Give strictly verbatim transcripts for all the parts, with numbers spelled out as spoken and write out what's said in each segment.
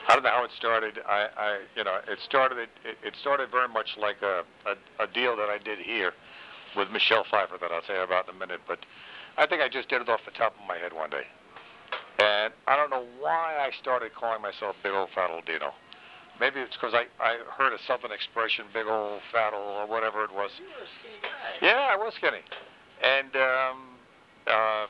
I don't know how it started. I, I you know, it started it, it started very much like a, a a deal that I did here with Michelle Pfeiffer that I'll say about in a minute. But I think I just did it off the top of my head one day, and I don't know why I started calling myself Big Old Fat Old Dino. Maybe it's because I, I heard a Southern expression, big old fat old, or whatever it was. You were a skinny guy. Yeah, I was skinny. And um, uh,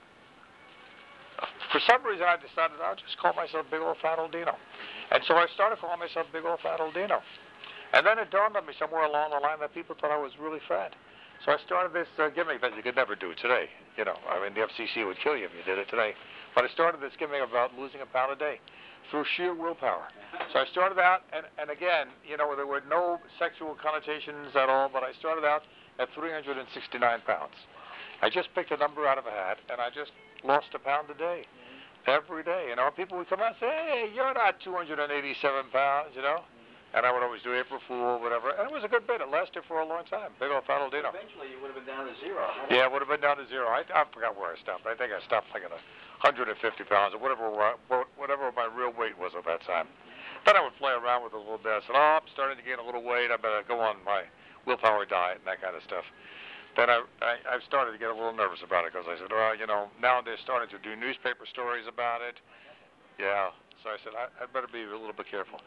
for some reason I decided I'll just call myself Big Old Fat Old Dino. And so I started calling myself Big Old Fat Old Dino. And then it dawned on me somewhere along the line that people thought I was really fat. So I started this uh, gimmick that you could never do today. You know, I mean, the F C C would kill you if you did it today. But I started this gimmick about losing a pound a day through sheer willpower. So I started out, and, and again, you know, there were no sexual connotations at all, but I started out at three hundred sixty-nine pounds. I just picked a number out of a hat, and I just lost a pound a day, every day. You know, people would come out and say, hey, you're not two hundred eighty-seven pounds, you know. And I would always do April Fool, whatever. And it was a good bit. It lasted for a long time. Big Old Fat Old Dino. Eventually, you would have been down to zero. Yeah, it would have been down to zero. I, I forgot where I stopped. I think I stopped like at one hundred fifty pounds or whatever whatever my real weight was at that time. Then I would play around with it a little bit. I said, oh, I'm starting to gain a little weight. I better go on my willpower diet and that kind of stuff. Then I, I, I started to get a little nervous about it because I said, well, you know, now they're starting to do newspaper stories about it. Yeah. So I said, I, I'd better be a little bit careful.